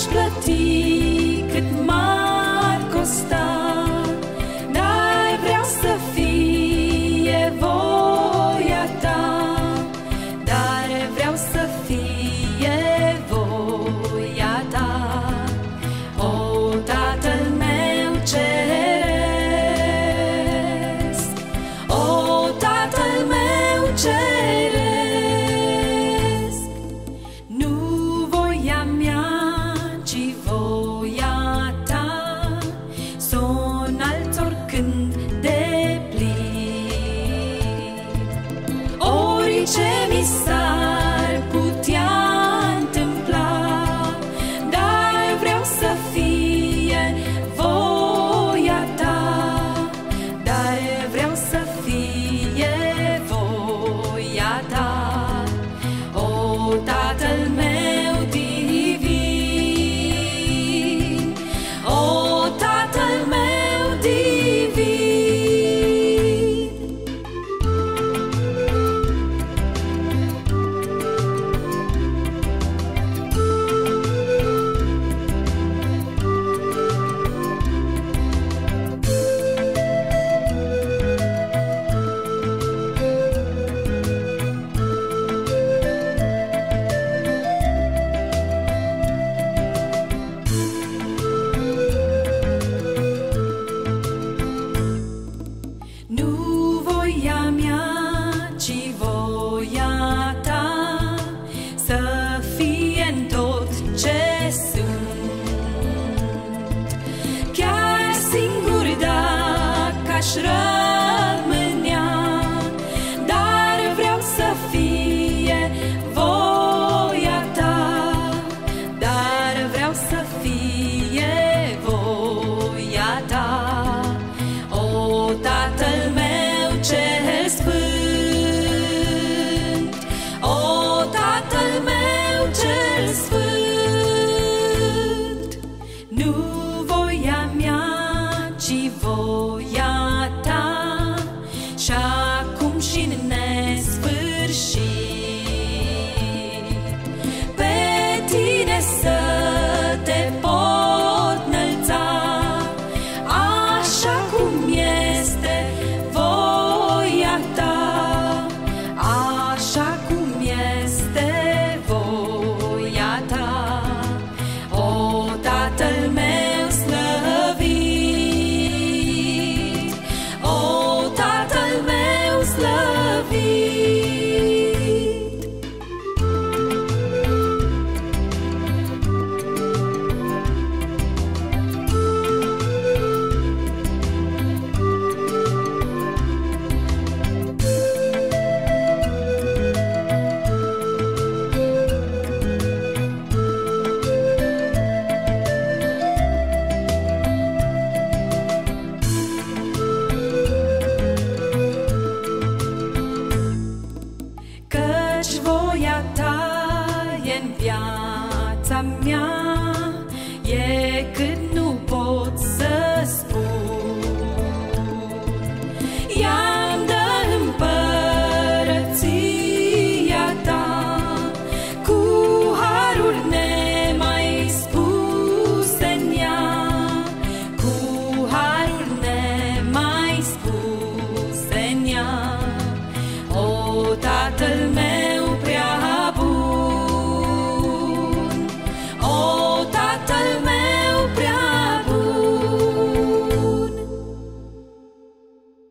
plăti cât m-ar costa, dar vreau să fie voia ta, dar vreau să fie voia ta. O, Tatăl meu ceresc, o, Tatăl meu ceresc, nu voia mea, ci voia ta, son altor când deplin. Orice mi s-ar putea întâmpla, dar vreau să fie voia ta, dar vreau să fie voia ta. O, Tatăl meu divin, o, Tatăl meu divin. Nu voia mea, ci voia ta, să fie în tot ce sunt. Chiar singur dacă aș rămânea, dar vreau să fie voia ta, dar vreau să fie voia ta. O, Tatăl meu cel sfânt, o, Tatăl meu cel sfânt, nu voia mea, ci voia ta, și acum și în nesfârșit, pe tine să te pot înălța, așa cum este voia ta, așa cum este voia ta. O, Tatăl meu slăvit, o, Tatăl meu slăvit. Căci voia ta e-n viața mea, e cât nu pot să spun. I-am dă împărăția ta, cu harul nemai spus în ea, cu harul nemai spus în ea. O, Tatăl